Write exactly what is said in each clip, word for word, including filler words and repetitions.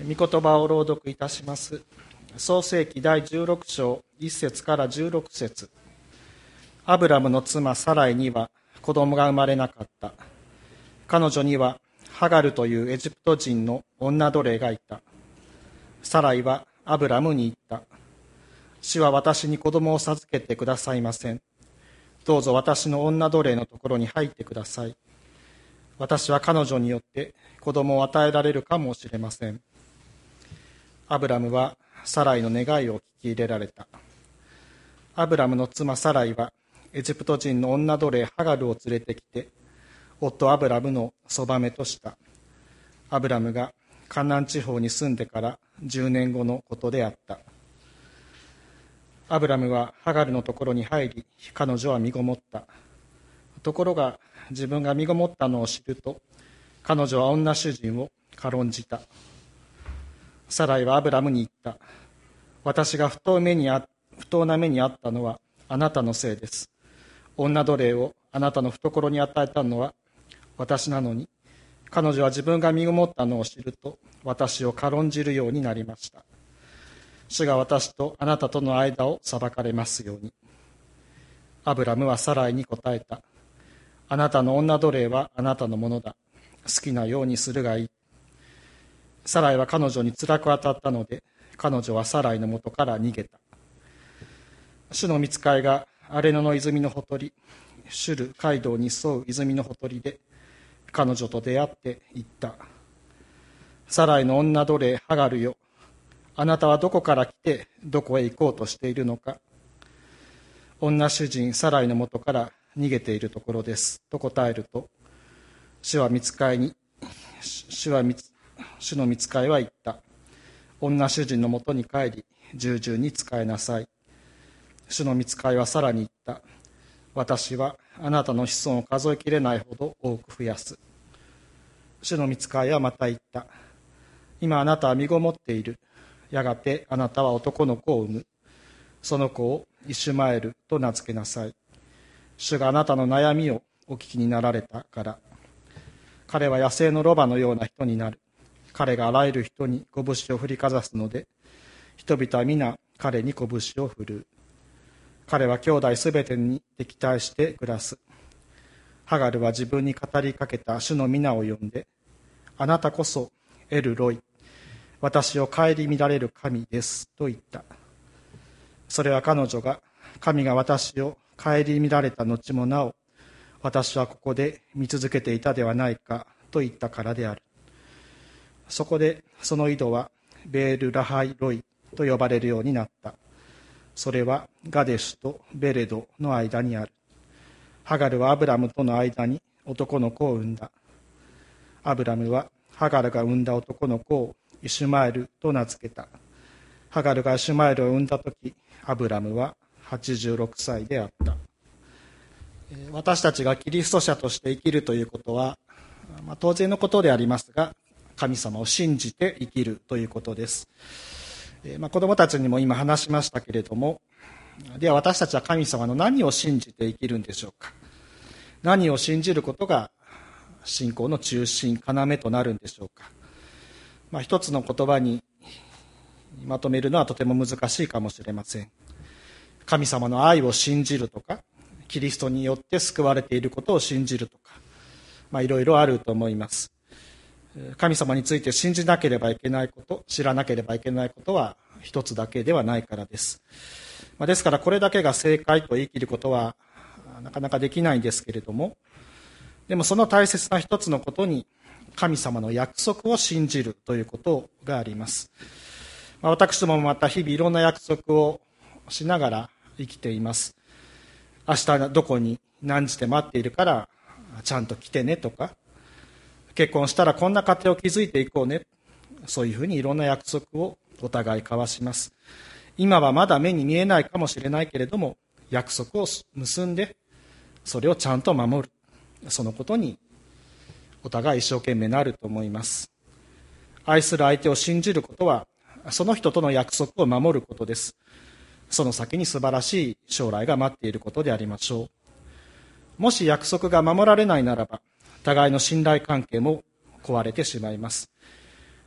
御言葉を朗読いたします。創世記だいじゅうろく章いっ節からじゅうろく節。アブラムの妻サライには子供が生まれなかった。彼女にはハガルというエジプト人の女奴隷がいた。サライはアブラムに言った。主は私に子供を授けてくださいません。どうぞ私の女奴隷のところに入ってください。私は彼女によって子供を与えられるかもしれません。アブラムはサライの願いを聞き入れられた。アブラムの妻サライはエジプト人の女奴隷ハガルを連れてきて、夫アブラムのそばめとした。アブラムがカナン地方に住んでからじゅうねんごのことであった。アブラムはハガルのところに入り、彼女は身ごもった。ところが自分が身ごもったのを知ると、彼女は女主人を軽んじた。サライはアブラムに言った。私が不当目にあ不当な目にあったのはあなたのせいです。女奴隷をあなたの懐に与えたのは私なのに、彼女は自分が身ごもったのを知ると私を軽んじるようになりました。主が私とあなたとの間を裁かれますように。アブラムはサライに答えた。あなたの女奴隷はあなたのものだ。好きなようにするがいい。サライは彼女に辛く当たったので、彼女はサライの元から逃げた。主の御使いがアレノの泉のほとり、シュル街道に沿う泉のほとりで彼女と出会って言った。サライの女奴隷ハガルよ、あなたはどこから来てどこへ行こうとしているのか。女主人サライの元から逃げているところですと答えると、主は御使いに主は御主の御使いは言った。女主人のもとに帰り従順に仕えなさい。主の御使いはさらに言った。私はあなたの子孫を数えきれないほど多く増やす。主の御使いはまた言った。今あなたは身ごもっている。やがてあなたは男の子を産む。その子をイシュマエルと名付けなさい。主があなたの悩みをお聞きになられたから。彼は野生のロバのような人になる。彼があらゆる人に拳を振りかざすので、人々は皆彼に拳を振るう。彼は兄弟すべてに敵対して暮らす。ハガルは自分に語りかけた主の皆を呼んで、あなたこそエルロイ、私を顧みられる神ですと言った。それは彼女が神が私を顧みられた後もなお、私はここで見続けていたではないかと言ったからである。そこでその井戸はベールラハイロイと呼ばれるようになった。それはガデシュとベレドの間にある。ハガルはアブラムとの間に男の子を産んだ。アブラムはハガルが産んだ男の子をイシュマエルと名付けた。ハガルがイシュマエルを産んだとき、アブラムははちじゅうろくさいであった。私たちがキリスト者として生きるということは、まあ、当然のことでありますが、神様を信じて生きるということです。えーまあ、子どもたちにも今話しましたけれども、では私たちは神様の何を信じて生きるんでしょうか。何を信じることが信仰の中心、要となるんでしょうか。まあ、一つの言葉にまとめるのはとても難しいかもしれません。神様の愛を信じるとか、キリストによって救われていることを信じるとか、まあ、いろいろあると思います。神様について信じなければいけないこと、知らなければいけないことは一つだけではないからです。まあ、ですからこれだけが正解と言い切ることはなかなかできないんですけれども、でもその大切な一つのことに神様の約束を信じるということがあります。まあ、私どももまた日々いろんな約束をしながら生きています。明日どこに何時で待っているからちゃんと来てねとか、結婚したらこんな家庭を築いていこうね、そういうふうにいろんな約束をお互い交わします。今はまだ目に見えないかもしれないけれども、約束を結んでそれをちゃんと守る、そのことにお互い一生懸命なると思います。愛する相手を信じることはその人との約束を守ることです。その先に素晴らしい将来が待っていることでありましょう。もし約束が守られないならば、互いの信頼関係も壊れてしまいます。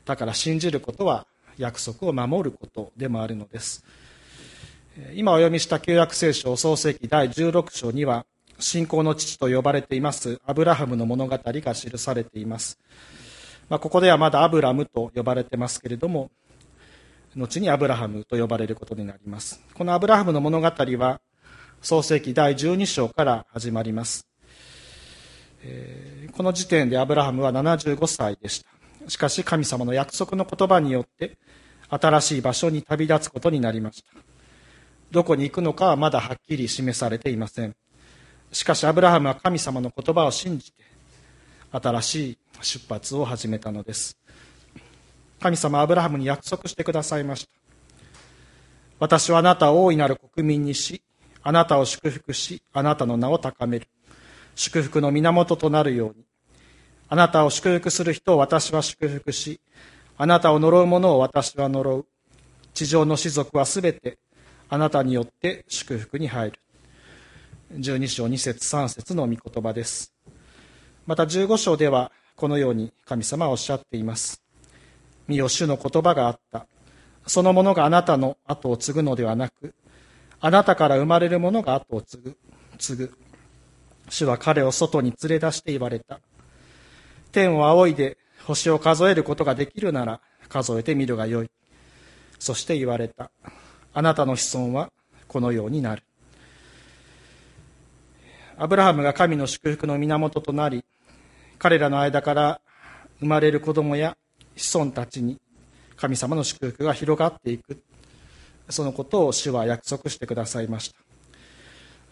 だから信じることは約束を守ることでもあるのです。今お読みした旧約聖書創世記だいじゅうろく章には、信仰の父と呼ばれていますアブラハムの物語が記されています。まあ、ここではまだアブラムと呼ばれてますけれども、後にアブラハムと呼ばれることになります。このアブラハムの物語は創世記だいじゅうに章から始まります。えー、この時点でアブラハムはななじゅうごさいでした。しかし神様の約束の言葉によって新しい場所に旅立つことになりました。どこに行くのかはまだはっきり示されていません。しかしアブラハムは神様の言葉を信じて新しい出発を始めたのです。神様はアブラハムに約束してくださいました。私はあなたを大いなる国民にし、あなたを祝福し、あなたの名を高める。祝福の源となるように。あなたを祝福する人を私は祝福し、あなたを呪う者を私は呪う。地上の士族はすべてあなたによって祝福に入る。じゅうに章に節さん節の御言葉です。またじゅうご章ではこのように神様はおっしゃっています。見よ、主の言葉があった。そのものがあなたの後を継ぐのではなく、あなたから生まれるものが後を継ぐ。継ぐ。主は彼を外に連れ出して言われた。天を仰いで星を数えることができるなら数えてみるがよい。そして言われた。あなたの子孫はこのようになる。アブラハムが神の祝福の源となり、彼らの間から生まれる子供や子孫たちに神様の祝福が広がっていく、そのことを主は約束してくださいました。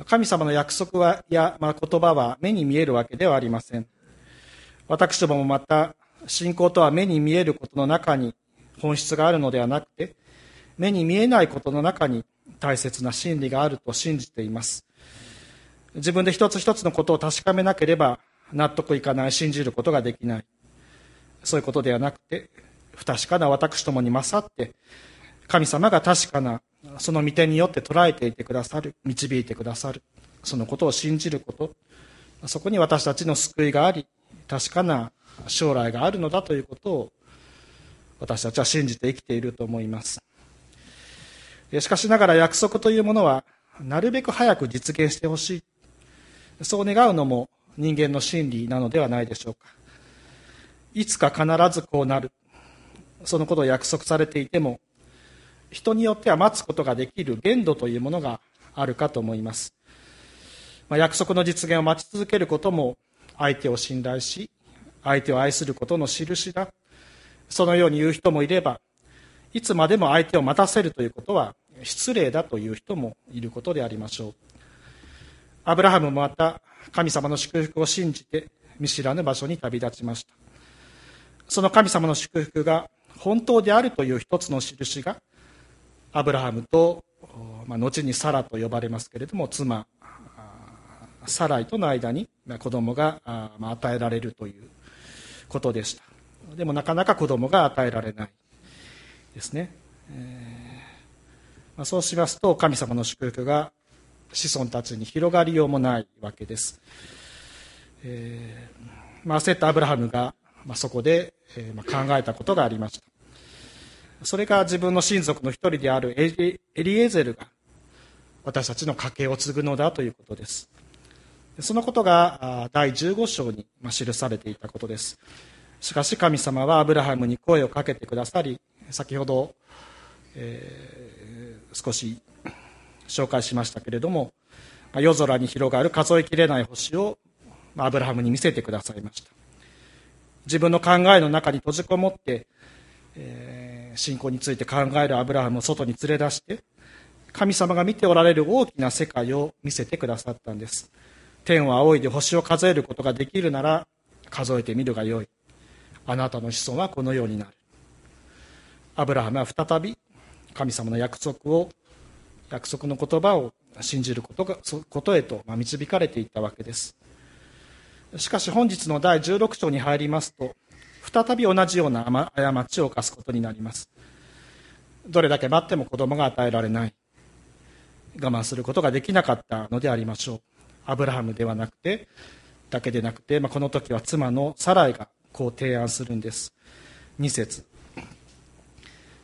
神様の約束はや、まあ、言葉は目に見えるわけではありません。私どももまた信仰とは目に見えることの中に本質があるのではなくて、目に見えないことの中に大切な真理があると信じています。自分で一つ一つのことを確かめなければ納得いかない、信じることができない。そういうことではなくて、不確かな私どもに勝って、神様が確かなその御手によって捉えていてくださる、導いてくださる、そのことを信じること、そこに私たちの救いがあり、確かな将来があるのだということを私たちは信じて生きていると思います。しかしながら約束というものはなるべく早く実現してほしい、そう願うのも人間の心理なのではないでしょうか。いつか必ずこうなる、そのことを約束されていても、人によっては待つことができる限度というものがあるかと思います。まあ、約束の実現を待ち続けることも相手を信頼し、相手を愛することの印だ、そのように言う人もいれば、いつまでも相手を待たせるということは失礼だという人もいることでありましょう。アブラハムもまた神様の祝福を信じて見知らぬ場所に旅立ちました。その神様の祝福が本当であるという一つの印が、アブラハムと、まあ、後にサラと呼ばれますけれども、妻サライとの間に子供が与えられるということでした。でもなかなか子供が与えられないですね。えーまあ、そうしますと神様の祝福が子孫たちに広がりようもないわけです。えーまあ、焦ったアブラハムが、まあ、そこで、えーまあ、考えたことがありました。それが自分の親族の一人であるエリ、エリエゼルが私たちの家系を継ぐのだということです。そのことがだいじゅうご章に記されていたことです。しかし神様はアブラハムに声をかけてくださり、先ほど、えー、少し紹介しましたけれども、夜空に広がる数えきれない星をアブラハムに見せてくださいました。自分の考えの中に閉じこもって、えー、信仰について考えるアブラハムを外に連れ出して、神様が見ておられる大きな世界を見せてくださったんです。天を仰いで星を数えることができるなら数えてみるがよい。あなたの子孫はこのようになる。アブラハムは再び神様の約束を、約束の言葉を信じることがことへと導かれていったわけです。しかし本日のだいじゅうろく章に入りますと、再び同じような過ちを犯すことになります。どれだけ待っても子供が与えられない、我慢することができなかったのでありましょう。アブラハムではなくてだけでなくて、まあ、この時は妻のサライがこう提案するんです。に節、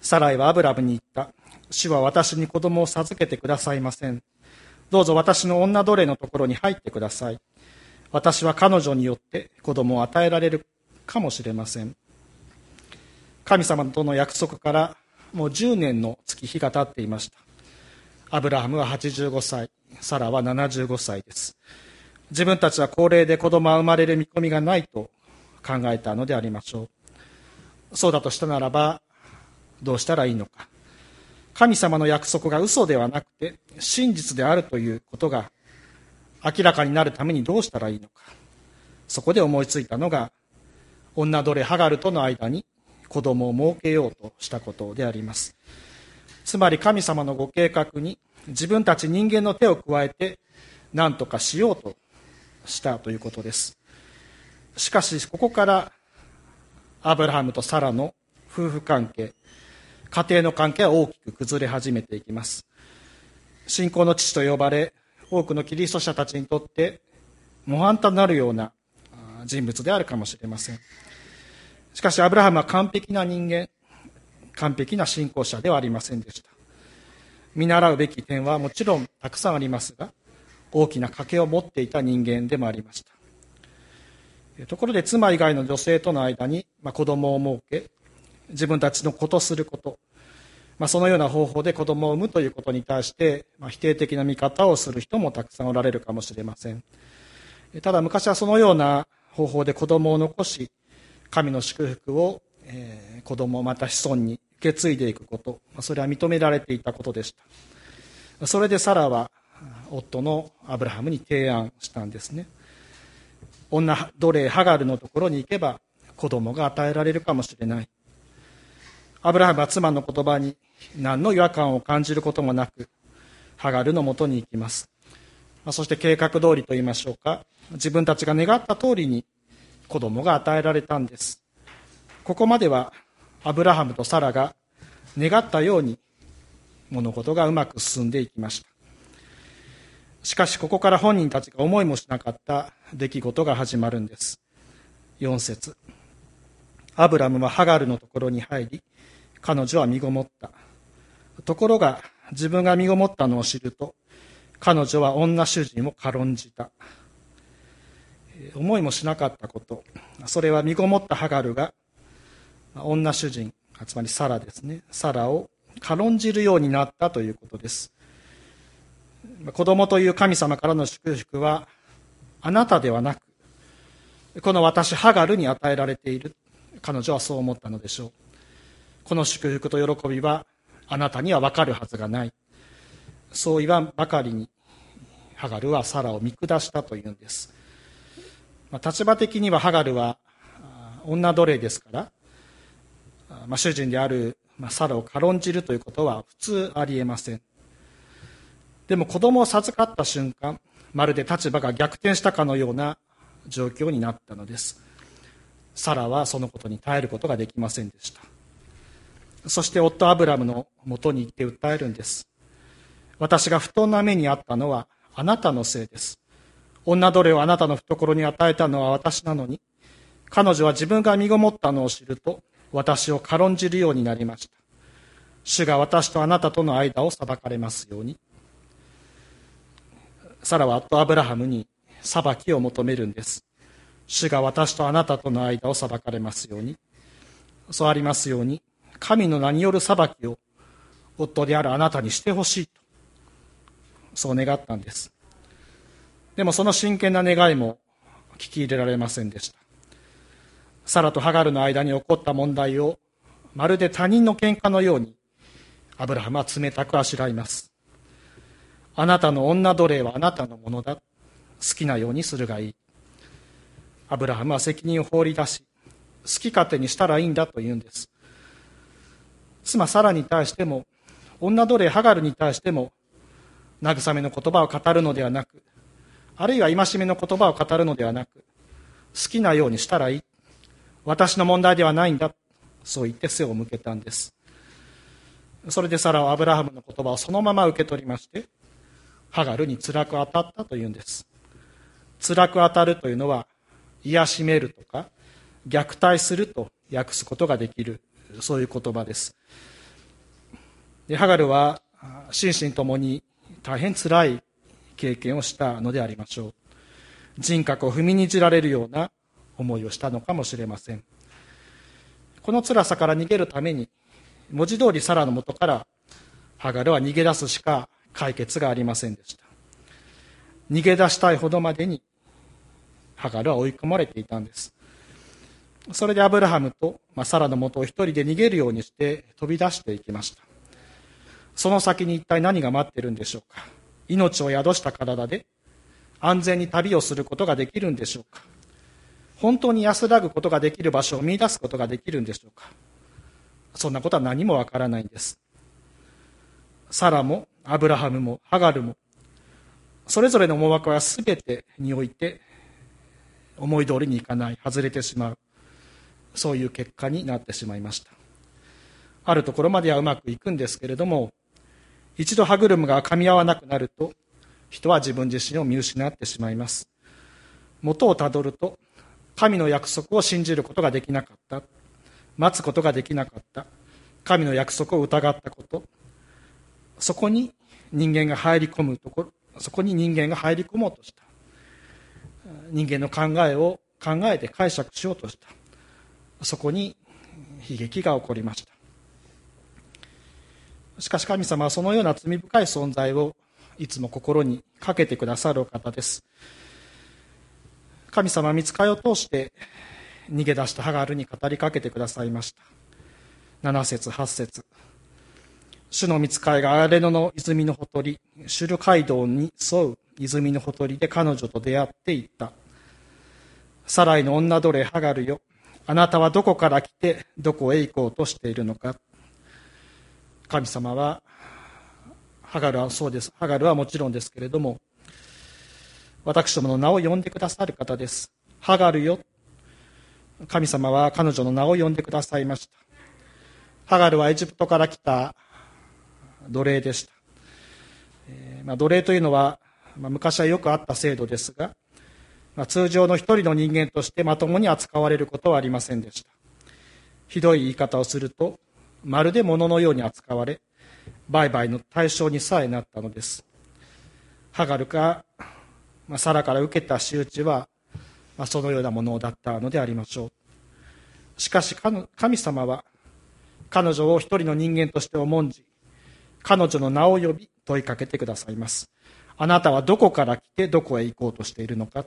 サライはアブラムに言った。主は私に子供を授けてくださいません。どうぞ私の女奴隷のところに入ってください。私は彼女によって子供を与えられるかもしれません。神様との約束からもうじゅうねんの月日が経っていました。アブラハムははちじゅうごさい、サラはななじゅうごさいです。自分たちは高齢で子供は生まれる見込みがないと考えたのでありましょう。そうだとしたならばどうしたらいいのか。神様の約束が嘘ではなくて真実であるということが明らかになるためにどうしたらいいのか。そこで思いついたのが女奴隷ハガルとの間に子供を設けようとしたことであります。つまり神様のご計画に自分たち人間の手を加えて何とかしようとしたということです。しかしここからアブラハムとサラの夫婦関係、家庭の関係は大きく崩れ始めていきます。信仰の父と呼ばれ、多くのキリスト者たちにとって模範となるような人物であるかもしれません。しかしアブラハムは完璧な人間、完璧な信仰者ではありませんでした。見習うべき点はもちろんたくさんありますが、大きな賭けを持っていた人間でもありました。ところで妻以外の女性との間に子供を設け、自分たちのことすること、まあ、そのような方法で子供を産むということに対して、まあ、否定的な見方をする人もたくさんおられるかもしれません。ただ昔はそのような方法で子供を残し、神の祝福を、えー、子供また子孫に受け継いでいくこと、まあ、それは認められていたことでした。それでサラは夫のアブラハムに提案したんですね。女奴隷ハガルのところに行けば子供が与えられるかもしれない。アブラハムは妻の言葉に何の違和感を感じることもなく、ハガルのもとに行きます。そして計画通りと言いましょうか、自分たちが願った通りに子供が与えられたんです。ここまではアブラハムとサラが願ったように物事がうまく進んでいきました。しかしここから本人たちが思いもしなかった出来事が始まるんです。よん節、アブラムはハガルのところに入り、彼女は身ごもった。ところが自分が身ごもったのを知ると、彼女は女主人を軽んじた。思いもしなかったこと、それは身ごもったハガルが女主人、つまりサラですね、サラを軽んじるようになったということです。子供という神様からの祝福はあなたではなく、この私ハガルに与えられている。彼女はそう思ったのでしょう。この祝福と喜びはあなたには分かるはずがない。そう言わんばかりにハガルはサラを見下したというんです。まあ、立場的にはハガルは女奴隷ですから、まあ、主人であるサラを軽んじるということは普通ありえません。でも子供を授かった瞬間、まるで立場が逆転したかのような状況になったのです。サラはそのことに耐えることができませんでした。そして夫アブラムのもとに行って訴えるんです。私が不当な目にあったのはあなたのせいです。女奴隷をあなたの懐に与えたのは私なのに、彼女は自分が身ごもったのを知ると私を軽んじるようになりました。主が私とあなたとの間を裁かれますように。サラは夫アブラハムに裁きを求めるんです。主が私とあなたとの間を裁かれますように。そうありますように、神の名による裁きを夫であるあなたにしてほしいと、そう願ったんです。でもその真剣な願いも聞き入れられませんでした。サラとハガルの間に起こった問題をまるで他人の喧嘩のようにアブラハムは冷たくあしらいます。あなたの女奴隷はあなたのものだ。好きなようにするがいい。アブラハムは責任を放り出し、好き勝手にしたらいいんだと言うんです。妻サラに対しても、女奴隷ハガルに対しても、慰めの言葉を語るのではなく、あるいは戒めの言葉を語るのではなく、好きなようにしたらいい。私の問題ではないんだ。そう言って背を向けたんです。それでサラはアブラハムの言葉をそのまま受け取りまして、ハガルに辛く当たったというんです。辛く当たるというのは、癒しめるとか、虐待すると訳すことができる、そういう言葉です。 でハガルは心身ともに大変つらい経験をしたのでありましょう。人格を踏みにじられるような思いをしたのかもしれません。この辛さから逃げるために、文字通りサラの元からハガルは逃げ出すしか解決がありませんでした。逃げ出したいほどまでにハガルは追い込まれていたんです。それでアブラハムと、まあ、サラの元を一人で逃げるようにして飛び出していきました。その先に一体何が待っているんでしょうか。命を宿した体で安全に旅をすることができるんでしょうか。本当に安らぐことができる場所を見出すことができるんでしょうか。そんなことは何もわからないんです。サラもアブラハムもハガルもそれぞれの思惑はすべてにおいて思い通りにいかない、外れてしまう、そういう結果になってしまいました。あるところまではうまくいくんですけれども、一度歯車が噛み合わなくなると人は自分自身を見失ってしまいます。元をたどると、神の約束を信じることができなかった、待つことができなかった、神の約束を疑ったこと、そこに人間が入り込むところ、そこに人間が入り込もうとした。人間の考えを考えて解釈しようとした。そこに悲劇が起こりました。しかし神様はそのような罪深い存在をいつも心にかけてくださるお方です。神様は御使いを通して逃げ出したハガルに語りかけてくださいました。なな節はち節、主の御使いがアレノの泉のほとり、シュル街道に沿う泉のほとりで彼女と出会っていった。サライの女奴隷ハガルよ、あなたはどこから来てどこへ行こうとしているのか。神様はハガルはそうです。ハガルはもちろんですけれども、私どもの名を呼んでくださる方です。ハガルよ、神様は彼女の名を呼んでくださいました。ハガルはエジプトから来た奴隷でした。えーまあ、奴隷というのは、まあ、昔はよくあった制度ですが、まあ、通常の一人の人間としてまともに扱われることはありませんでした。ひどい言い方をすると、まるで物のように扱われ、売買の対象にさえなったのです。ハガルが、まあ、サラから受けた仕打ちは、まあ、そのようなものだったのでありましょう。しかし神様は彼女を一人の人間として重んじ、彼女の名を呼び問いかけてくださいます。あなたはどこから来てどこへ行こうとしているのか。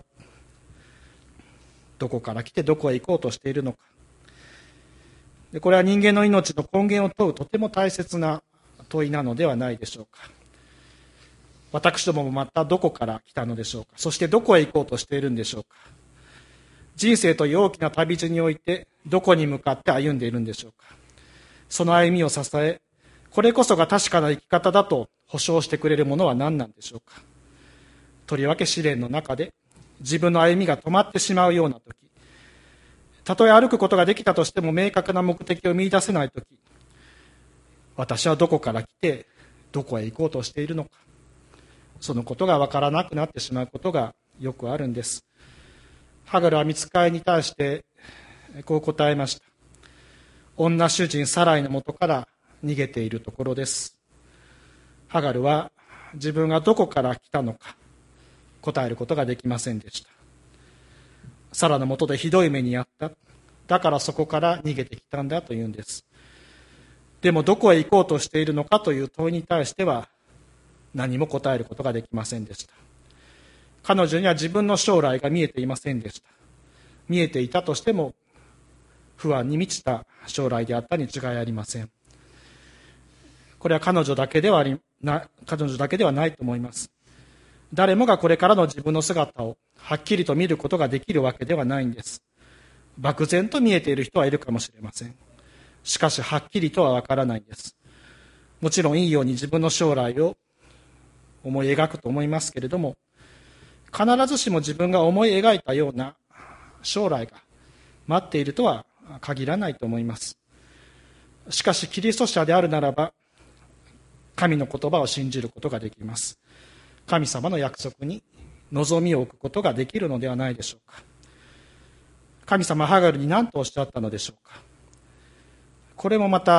どこから来てどこへ行こうとしているのか。でこれは人間の命の根源を問うとても大切な問いなのではないでしょうか。私どももまたどこから来たのでしょうか。そしてどこへ行こうとしているんでしょうか。人生という大きな旅路においてどこに向かって歩んでいるんでしょうか。その歩みを支え、これこそが確かな生き方だと保証してくれるものは何なんでしょうか。とりわけ試練の中で自分の歩みが止まってしまうような時、たとえ歩くことができたとしても明確な目的を見出せない時、私はどこから来てどこへ行こうとしているのか、そのことが分からなくなってしまうことがよくあるんです。ハガルは御使いに対してこう答えました。女主人サライの元から逃げているところです。ハガルは自分がどこから来たのか答えることができませんでした。サラの元でひどい目にあった。だからそこから逃げてきたんだというんです。でもどこへ行こうとしているのかという問いに対しては何も答えることができませんでした。彼女には自分の将来が見えていませんでした。見えていたとしても不安に満ちた将来であったに違いありません。これは彼女だけではありな彼女だけではないと思います。誰もがこれからの自分の姿をはっきりと見ることができるわけではないんです。漠然と見えている人はいるかもしれません。しかしはっきりとはわからないんです。もちろんいいように自分の将来を思い描くと思いますけれども、必ずしも自分が思い描いたような将来が待っているとは限らないと思います。しかしキリスト者であるならば神の言葉を信じることができます。神様の約束に望みを置くことができるのではないでしょうか。神様はハガルに何とおっしゃったのでしょうか。これもまた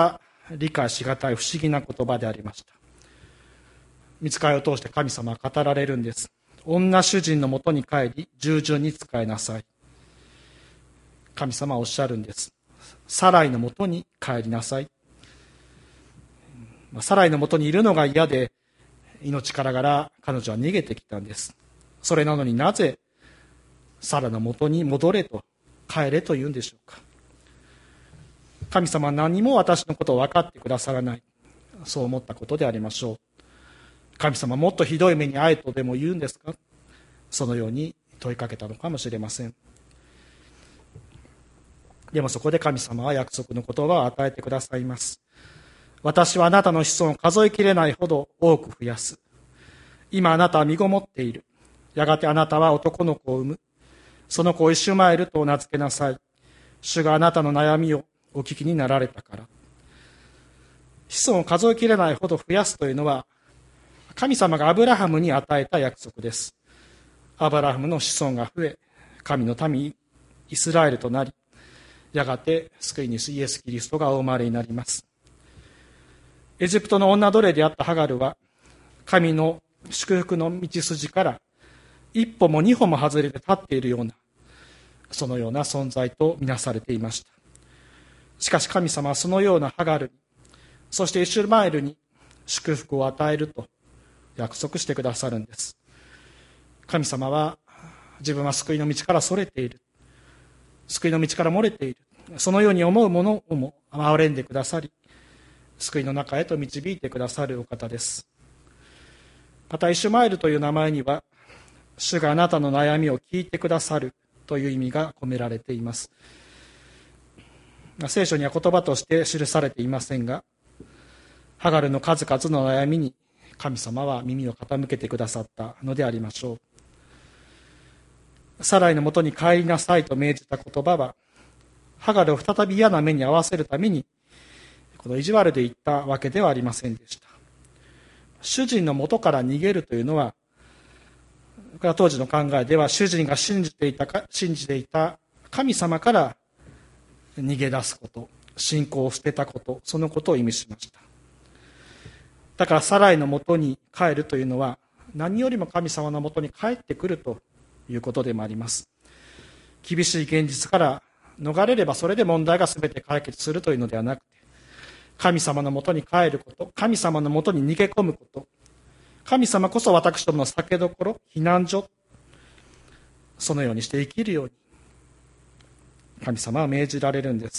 理解しがたい不思議な言葉でありました。御使いを通して神様は語られるんです。女主人のもとに帰り従順に仕えなさい。神様はおっしゃるんです。サライのもとに帰りなさい。サライのもとにいるのが嫌で命からがら彼女は逃げてきたんです。それなのになぜサラのもとに戻れと帰れと言うんでしょうか。神様は何も私のことを分かってくださらない、そう思ったことでありましょう。神様もっとひどい目に遭えとでも言うんですか。そのように問いかけたのかもしれません。でもそこで神様は約束の言葉を与えてくださいます。私はあなたの子孫を数えきれないほど多く増やす。今あなたは身ごもっている。やがてあなたは男の子を産む。その子をイシュマエルと名付けなさい。主があなたの悩みをお聞きになられたから。子孫を数えきれないほど増やすというのは、神様がアブラハムに与えた約束です。アブラハムの子孫が増え、神の民イスラエルとなり、やがて救い主イエス・キリストがお生まれになります。エジプトの女奴隷であったハガルは、神の祝福の道筋から一歩も二歩も外れて立っているような、そのような存在とみなされていました。しかし神様はそのようなハガルに、そしてイシュマエルに祝福を与えると約束してくださるんです。神様は自分は救いの道からそれている、救いの道から漏れている、そのように思うものをも憐れんでくださり、救いの中へと導いてくださるお方です。またイシュマエルという名前には、主があなたの悩みを聞いてくださるという意味が込められています。聖書には言葉として記されていませんが、ハガルの数々の悩みに神様は耳を傾けてくださったのでありましょう。サライのもとに帰りなさいと命じた言葉は、ハガルを再び嫌な目に遭わせるためにこの意地悪で言ったわけではありませんでした。主人のもとから逃げるというのは、これは当時の考えでは、主人が信じていたか信じていた神様から逃げ出すこと、信仰を捨てたこと、そのことを意味しました。だからサライのもとに帰るというのは、何よりも神様のもとに帰ってくるということでもあります。厳しい現実から逃れればそれで問題が全て解決するというのではなくて、神様のもとに帰ること、神様のもとに逃げ込むこと、神様こそ私どもの避けどころ、避難所、そのようにして生きるように神様は命じられるんです。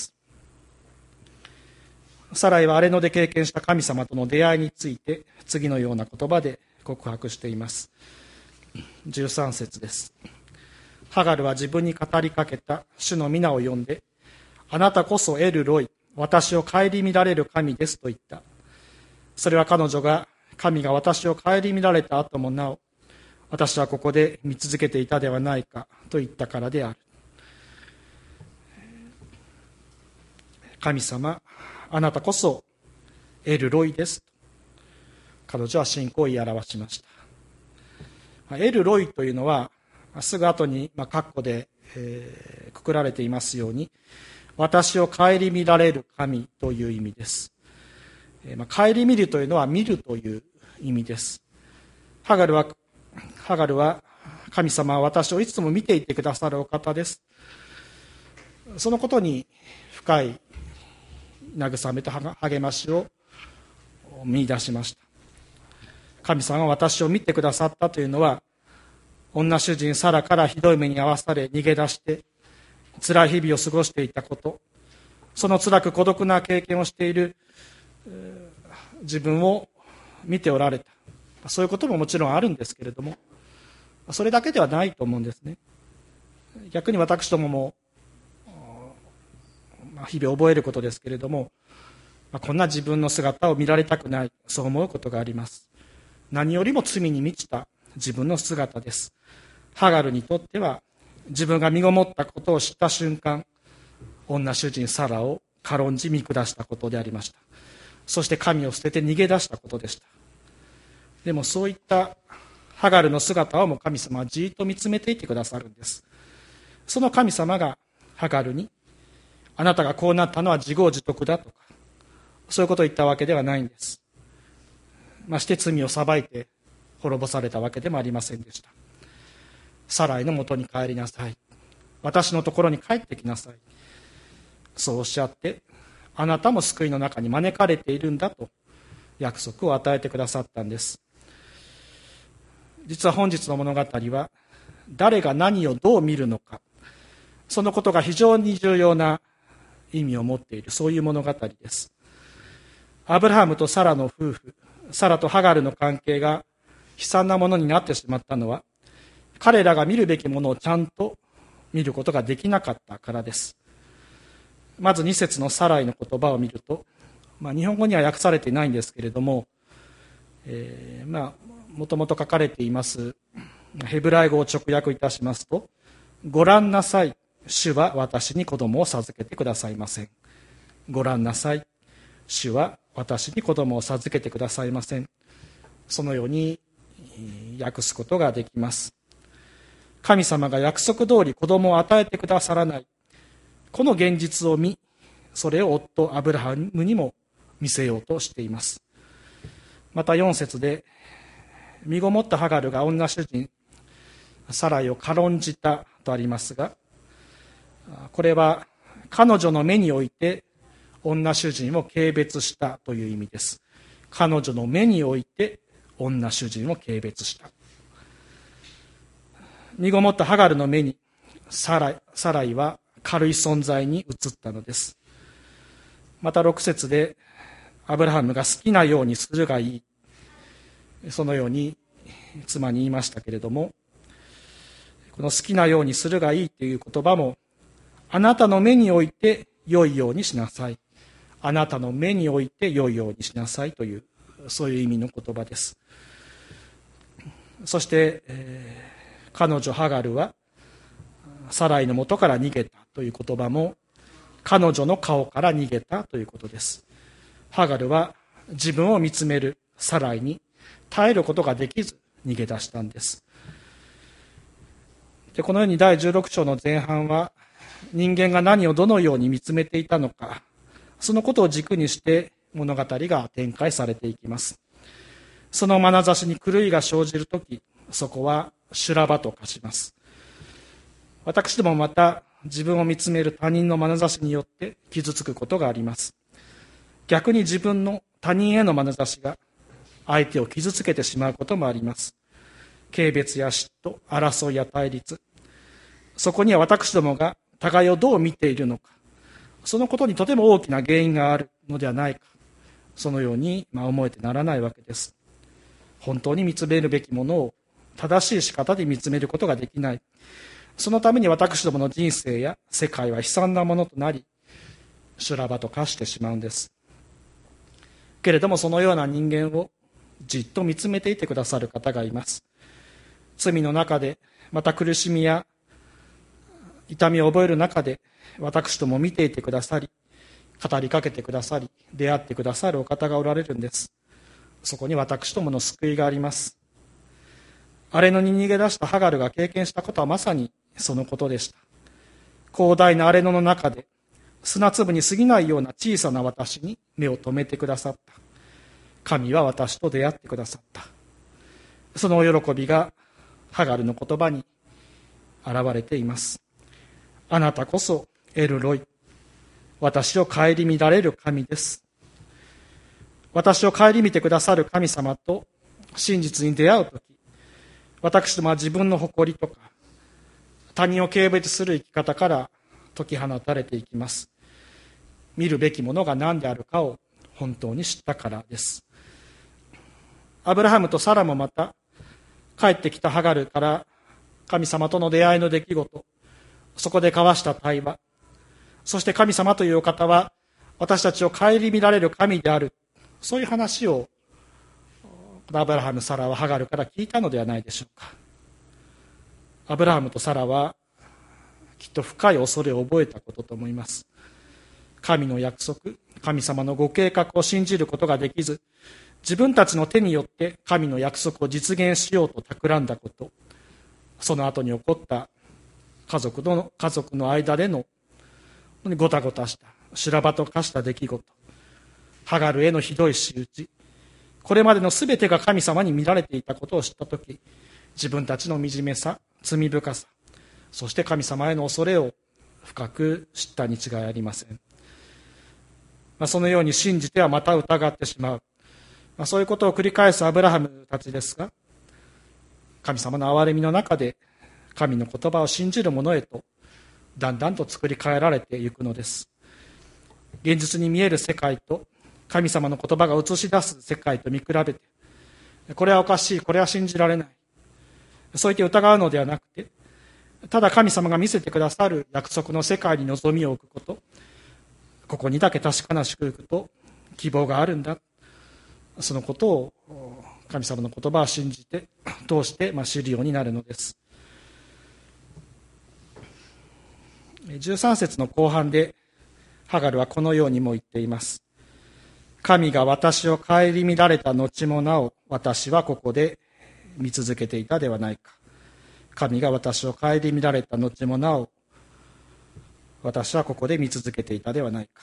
サライは荒れ野で経験した神様との出会いについて次のような言葉で告白しています。じゅうさん節です。ハガルは自分に語りかけた主の皆を呼んで、あなたこそエルロイ、私を顧みられる神ですと言った。それは彼女が神が私を顧みられた後もなお、私はここで見続けていたではないかと言ったからである。神様、あなたこそエルロイですと彼女は信仰を言い表しました。エルロイというのはすぐ後に括弧で、えー、くくられていますように、私を顧みられる神という意味です。えーまあ、顧みるというのは見るという意味です。ハガルはハガルは神様は私をいつも見ていてくださるお方です。そのことに深い慰めと励ましを見出しました。神様が私を見てくださったというのは、女主人サラからひどい目に遭わされ逃げ出して辛い日々を過ごしていたこと、その辛く孤独な経験をしている自分を見ておられた、そういうことももちろんあるんですけれども、それだけではないと思うんですね。逆に私どもも日々覚えることですけれども、こんな自分の姿を見られたくない、そう思うことがあります。何よりも罪に満ちた自分の姿です。ハガルにとっては自分が身ごもったことを知った瞬間、女主人サラを軽んじ見下したことでありました。そして神を捨てて逃げ出したことでした。でもそういったハガルの姿をも神様はじっと見つめていてくださるんです。その神様がハガルに、あなたがこうなったのは自業自得だとか、 そういうことを言ったわけではないんです。まして罪を裁いて滅ぼされたわけでもありませんでした。サライのもとに帰りなさい。私のところに帰ってきなさい。そうおっしゃって、あなたも救いの中に招かれているんだと約束を与えてくださったんです。実は本日の物語は、誰が何をどう見るのか、そのことが非常に重要な意味を持っている、そういう物語です。アブラハムとサラの夫婦、サラとハガルの関係が悲惨なものになってしまったのは、彼らが見るべきものをちゃんと見ることができなかったからです。まずに節のサライの言葉を見ると、まあ、日本語には訳されていないんですけれども、えー、まあもともと書かれていますヘブライ語を直訳いたしますと、ご覧なさい、主は私に子供を授けてくださいません。ご覧なさい、主は私に子供を授けてくださいません。そのように訳すことができます。神様が約束通り子供を与えてくださらない、この現実を見、それを夫アブラハムにも見せようとしています。またよん節で、身ごもったハガルが女主人サライを軽んじたとありますが、これは彼女の目において女主人を軽蔑したという意味です。彼女の目において女主人を軽蔑した。身ごもったハガルの目にサライ、サライは軽い存在に移ったのです。またろく節で、アブラハムが好きなようにするがいい、そのように妻に言いましたけれども、この好きなようにするがいいという言葉も、あなたの目において良いようにしなさい、あなたの目において良いようにしなさいという、そういう意味の言葉です。そして、えー、彼女ハガルはサライの元から逃げたという言葉も、彼女の顔から逃げたということです。ハガルは自分を見つめるサライに耐えることができず逃げ出したんです。で、このようにだいじゅうろく章の前半は、人間が何をどのように見つめていたのか、そのことを軸にして物語が展開されていきます。その眼差しに狂いが生じるとき、そこは修羅場と化します。私どもまた自分を見つめる他人の眼差しによって傷つくことがあります。逆に自分の他人への眼差しが相手を傷つけてしまうこともあります。軽蔑や嫉妬、争いや対立、そこには私どもが互いをどう見ているのか、そのことにとても大きな原因があるのではないか、そのように思えてならないわけです。本当に見つめるべきものを正しい仕方で見つめることができない。そのために私どもの人生や世界は悲惨なものとなり、修羅場と化してしまうんです。けれどもそのような人間をじっと見つめていてくださる方がいます。罪の中で、また苦しみや痛みを覚える中で、私ども見ていてくださり、語りかけてくださり、出会ってくださるお方がおられるんです。そこに私どもの救いがあります。荒れ野に逃げ出したハガルが経験したことはまさにそのことでした。広大な荒れ野の中で、砂粒に過ぎないような小さな私に目を留めてくださった。神は私と出会ってくださった。その喜びがハガルの言葉に現れています。あなたこそエルロイ、私を顧みられる神です。私を顧みてくださる神様と真実に出会うとき、私どもは自分の誇りとか他人を軽蔑する生き方から解き放たれていきます。見るべきものが何であるかを本当に知ったからです。アブラハムとサラもまた帰ってきたハガルから神様との出会いの出来事、そこで交わした対話、そして神様というお方は私たちを顧みられる神である、そういう話をアブラハム、サラはハガルから聞いたのではないでしょうか。アブラハムとサラはきっと深い恐れを覚えたことと思います。神の約束、神様のご計画を信じることができず、自分たちの手によって神の約束を実現しようと企んだこと、その後に起こった家族の家族の間でのごたごたした修羅場と化した出来事、 ハガルへのひどい仕打ち、これまでのすべてが神様に見られていたことを知ったとき、自分たちの惨めさ、罪深さ、そして神様への恐れを深く知ったに違いありません。まあ、そのように信じてはまた疑ってしまう、まあ、そういうことを繰り返すアブラハムたちですが、神様の憐れみの中で神の言葉を信じる者へとだんだんと作り変えられていくのです。現実に見える世界と神様の言葉が映し出す世界と見比べて、これはおかしい、これは信じられない、そう言って疑うのではなくて、ただ神様が見せてくださる約束の世界に望みを置くこと、ここにだけ確かな祝福と希望があるんだ、そのことを神様の言葉を信じて通して知るようになるのです。じゅうさん節の後半でハガルはこのようにも言っています。神が私を顧みられた後もなお、私はここで見続けていたではないか。神が私を顧みられた後もなお、私はここで見続けていたではないか。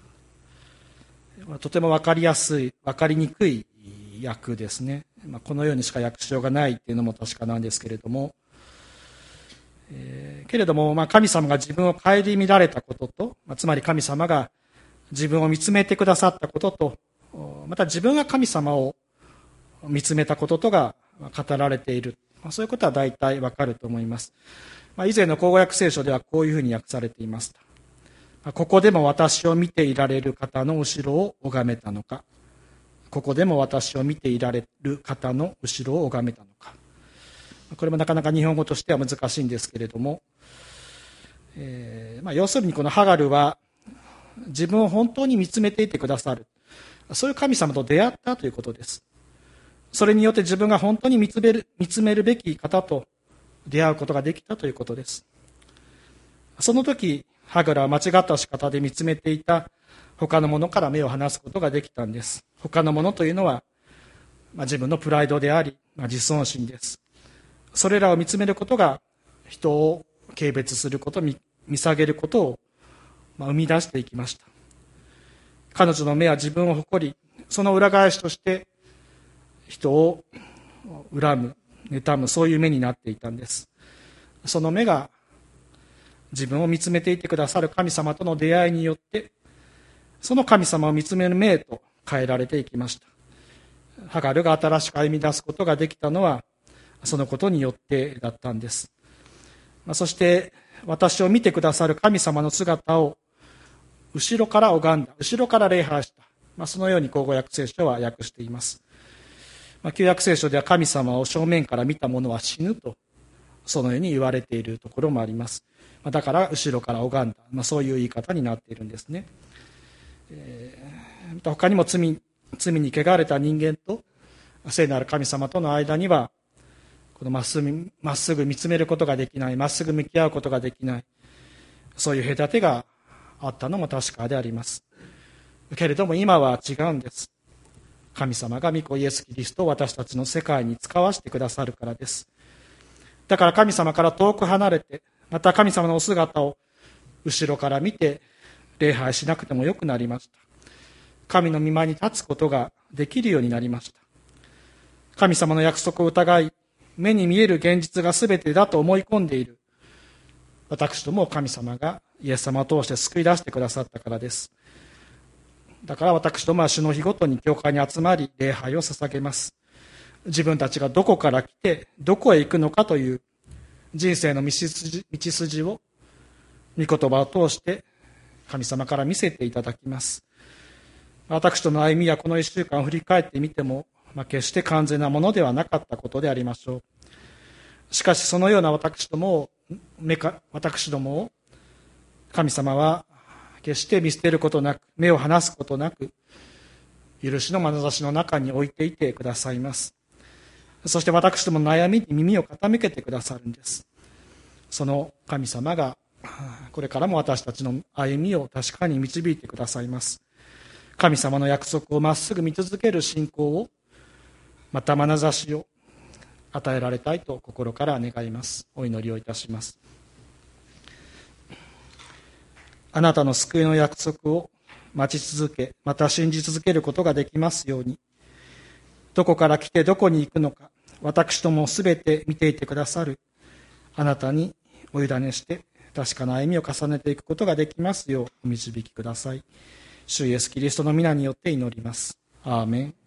とても分かりやすい、分かりにくい訳ですね。このようにしか訳しようがないっていうのも確かなんですけれども、えー、けれども、まあ、神様が自分を顧みられたことと、まあ、つまり神様が自分を見つめてくださったことと、また自分が神様を見つめたこととが語られている、まあ、そういうことは大体わかると思います。まあ、以前の口語訳聖書ではこういうふうに訳されていました。まあ、ここでも私を見ていられる方の後ろを拝めたのか、ここでも私を見ていられる方の後ろを拝めたのか。これもなかなか日本語としては難しいんですけれども、えーまあ、要するにこのハガルは自分を本当に見つめていてくださる、そういう神様と出会ったということです。それによって自分が本当に見つめる、見つめるべき方と出会うことができたということです。その時ハガルは間違った仕方で見つめていた他のものから目を離すことができたんです。他のものというのは、まあ、自分のプライドであり、まあ、自尊心です。それらを見つめることが人を軽蔑すること、見下げることを生み出していきました。彼女の目は自分を誇り、その裏返しとして人を恨む、妬む、そういう目になっていたんです。その目が自分を見つめていてくださる神様との出会いによって、その神様を見つめる目へと変えられていきました。ハガルが新しく歩み出すことができたのはそのことによってだったんです。そして私を見てくださる神様の姿を後ろから拝んだ、後ろから礼拝した、まあ、そのように口語訳聖書は訳しています。まあ、旧約聖書では神様を正面から見た者は死ぬと、そのように言われているところもあります。まあ、だから後ろから拝んだ、まあ、そういう言い方になっているんですね。えー、また他にも罪、罪に汚れた人間と聖なる神様との間には、このまっすぐ、まっすぐ見つめることができない、まっすぐ向き合うことができない、そういう隔てがあったのも確かであります。けれども今は違うんです。神様が御子イエス・キリストを私たちの世界に使わせてくださるからです。だから神様から遠く離れて、また神様のお姿を後ろから見て礼拝しなくてもよくなりました。神の御前に立つことができるようになりました。神様の約束を疑い、目に見える現実が全てだと思い込んでいる私どもを神様がイエス様を通して救い出してくださったからです。だから私どもは主の日ごとに教会に集まり礼拝を捧げます。自分たちがどこから来てどこへ行くのかという人生の道筋、道筋を御言葉を通して神様から見せていただきます。私との歩みやこの一週間を振り返ってみても、まあ、決して完全なものではなかったことでありましょう。しかしそのような私どもを目か私どもを神様は決して見捨てることなく、目を離すことなく、許しの眼差しの中に置いていてくださいます。そして私どもの悩みに耳を傾けてくださるんです。その神様がこれからも私たちの歩みを確かに導いてくださいます。神様の約束をまっすぐ見続ける信仰を、また眼差しを与えられたいと心から願います。お祈りをいたします。あなたの救いの約束を待ち続け、また信じ続けることができますように。どこから来てどこに行くのか、私どもすべて見ていてくださるあなたにお委ねして、確かな歩みを重ねていくことができますようお導きください。主イエスキリストの皆によって祈ります。アーメン。